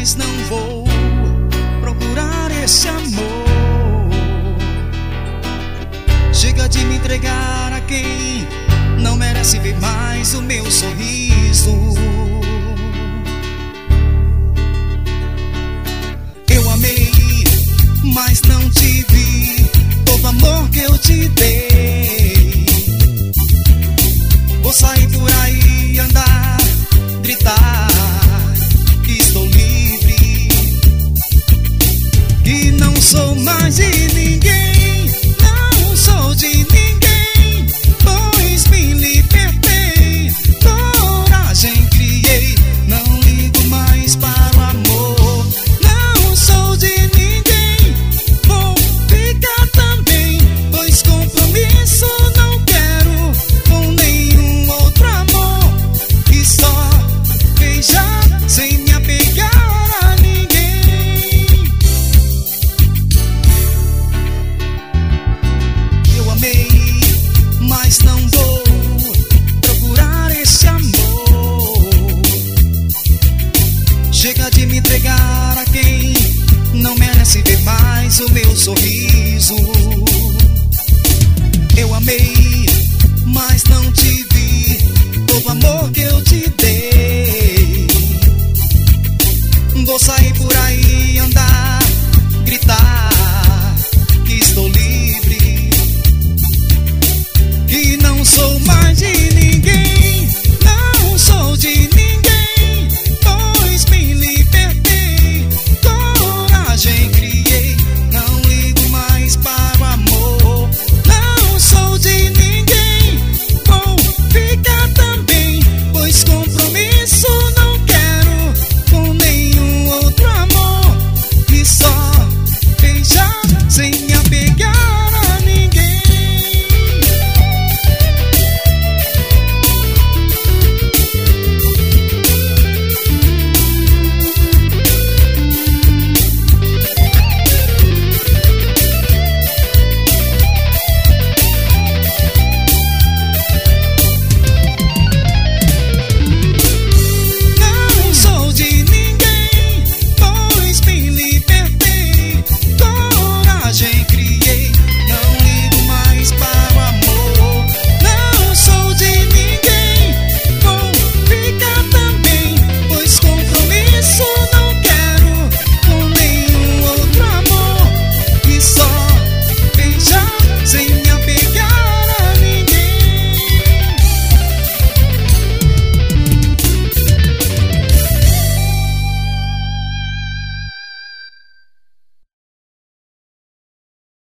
mas não vou procurar esse amor. Chega de me entregar a quem não merece ver mais o meu sorriso. Eu amei, mas não tive todo o amor que eu te dei. Vou sair por aí, andar, gritar que estou livre, que não sou mais de ninguém, não sou de ninguém, pois me libertei, coragem criei, não ligo mais para o amor. Não sou de ninguém, vou ficar também, pois compromisso não quero com nenhum outro amor, e só beijar sem me apegar a ninguém. Eu amei, mas não vou procurar esse amor. Chega de me entregar a quem não merece ver mais o meu sorriso.